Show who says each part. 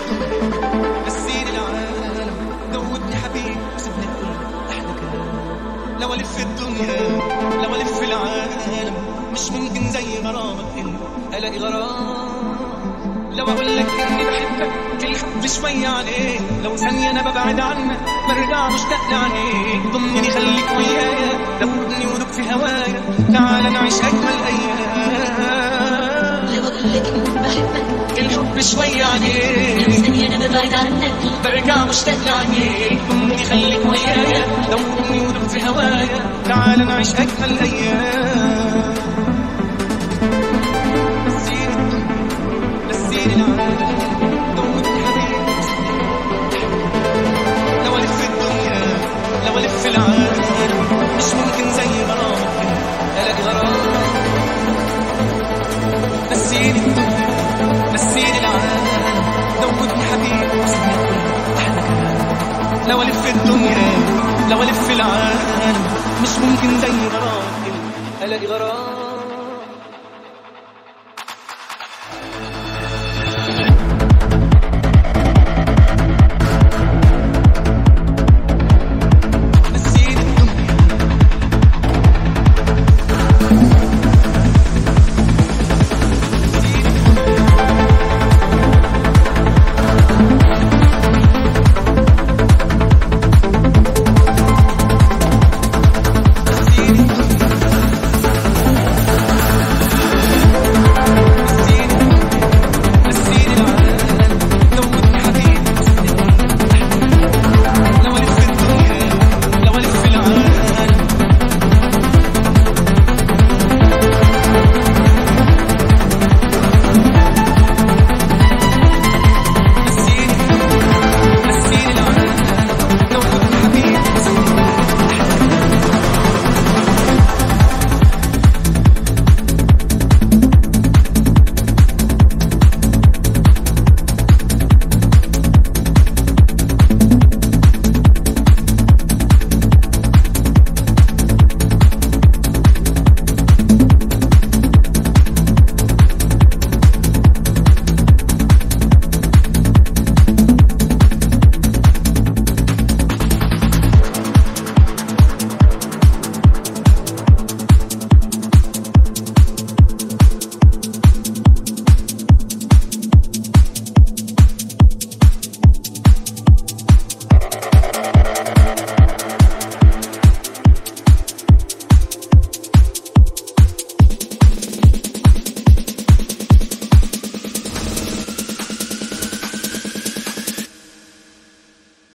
Speaker 1: الدنيا نسيني العالم، دوبني حبيبي وسيبني اقول احلى كلام. لو الف الدنيا لو الف العالم مش ممكن زي غرامك انت الاقي غرام. لو اقول لك اني بحبك الحب شويه عليك، لو ثانيه انا ببعد عنك برجع مشتاق لعينيك. ضمني خليك ويايا، دوبني ودوب في هوايا، تعال نعيش اجمل ايام.
Speaker 2: لو اقول لك اني بحبك
Speaker 1: الحب شويه عليك،
Speaker 2: لو ثانيه انا ببعد عنك
Speaker 1: برجع مشتاق لعينيك. ضمني خليك ويايا، دوبني ودوب في هوايا، تعال نعيش اجمل ايام. نسيني العالم، دوبني حبيبي لو الف الدنيا لو الف العالم مش ممكن زي غرامك الاقي غرام. نسيني الدنيا نسيني العالم، دوبني حبيبي وسيبني اقول احلى كلام. لو الف الدنيا لو الف العالم مش ممكن زي غرامك الاقي غرام.